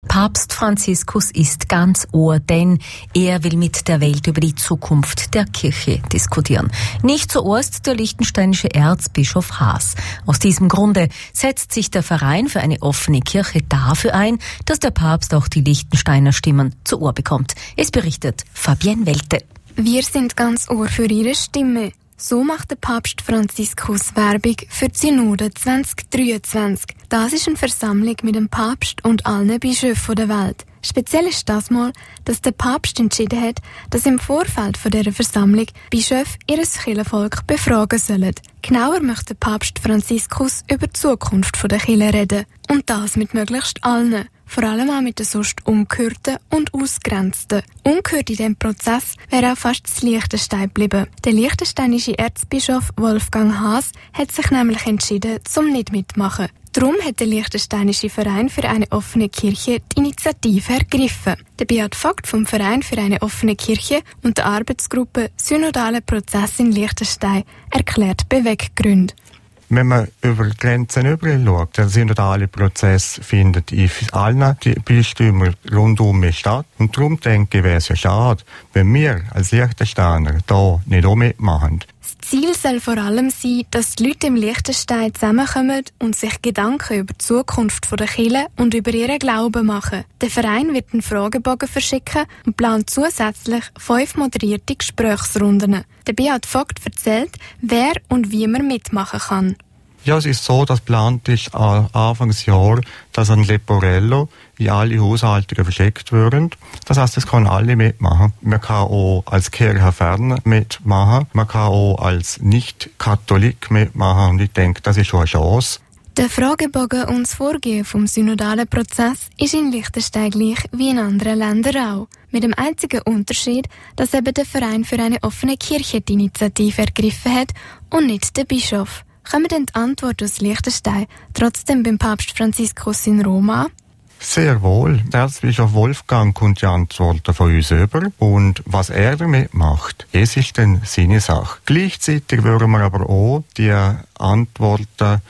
Papst Franziskus ist ganz Ohr, denn er will mit der Welt über die Zukunft der Kirche diskutieren. Nicht zuerst der liechtensteinische Erzbischof Haas. Aus diesem Grunde setzt sich der Verein für eine offene Kirche dafür ein, dass der Papst auch die Liechtensteiner Stimmen zu Ohr bekommt. Es berichtet Fabienne Welte. Wir sind ganz Ohr für Ihre Stimme. So macht der Papst Franziskus Werbung für die Synode 2023. Das ist eine Versammlung mit dem Papst und allen Bischöfen der Welt. Speziell ist das mal, dass der Papst entschieden hat, dass im Vorfeld von dieser Versammlung Bischöfe ihr Kirchenvolk befragen sollen. Genauer möchte Papst Franziskus über die Zukunft der Kirche reden. Und das mit möglichst allen. Vor allem auch mit den sonst Ungehörten und Ausgrenzten. Ungehört in diesem Prozess wäre auch fast das Liechtenstein geblieben. Der liechtensteinische Erzbischof Wolfgang Haas hat sich nämlich entschieden, zum nicht mitmachen. Darum hat der liechtensteinische Verein für eine offene Kirche die Initiative ergriffen. Der Beat Vogt vom Verein für eine offene Kirche und der Arbeitsgruppe Synodale Prozess in Liechtenstein erklärt Beweggründe. Wenn man über die Grenzen überall schaut, der synodale Prozess findet in allen Bistümern rundum statt. Und darum denke ich, wäre es ja schade, wenn wir als Liechtensteiner da nicht auch mitmachen. Das Ziel soll vor allem sein, dass die Leute im Liechtenstein zusammenkommen und sich Gedanken über die Zukunft der Kirche und über ihren Glauben machen. Der Verein wird einen Fragebogen verschicken und plant zusätzlich 5 moderierte Gesprächsrunden. Der Beat Vogt erzählt, wer und wie man mitmachen kann. Ja, es ist so, dass geplant ist Anfangsjahr, dass ein Leporello in alle Haushalte verschickt wird. Das heisst, es kann alle mitmachen. Man kann auch als Kirchenfern mitmachen. Man kann auch als Nicht-Katholik mitmachen. Und ich denke, das ist schon eine Chance. Der Fragebogen und das Vorgehen vom synodalen Prozess ist in Liechtenstein gleich wie in anderen Ländern auch. Mit dem einzigen Unterschied, dass eben der Verein für eine offene Kirche die Initiative ergriffen hat und nicht der Bischof. Kommen denn die Antwort aus Liechtenstein trotzdem beim Papst Franziskus in Rom an? Sehr wohl. Der Erzbischof Wolfgang kommt die Antworten von uns über. Und was er damit macht, es ist dann seine Sache. Gleichzeitig würden wir aber auch die Antworten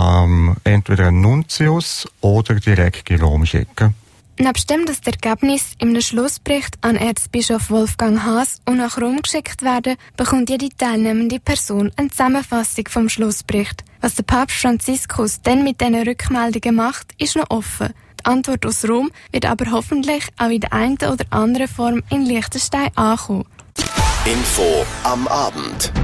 entweder an Nuntius oder direkt in Rom schicken. Nebst dem, dass das Ergebnis im Schlussbericht an Erzbischof Wolfgang Haas und nach Rom geschickt werden, bekommt jede teilnehmende Person eine Zusammenfassung vom Schlussbericht. Was der Papst Franziskus dann mit diesen Rückmeldungen macht, ist noch offen. Die Antwort aus Rom wird aber hoffentlich auch in der einen oder anderen Form in Liechtenstein ankommen. Info am Abend.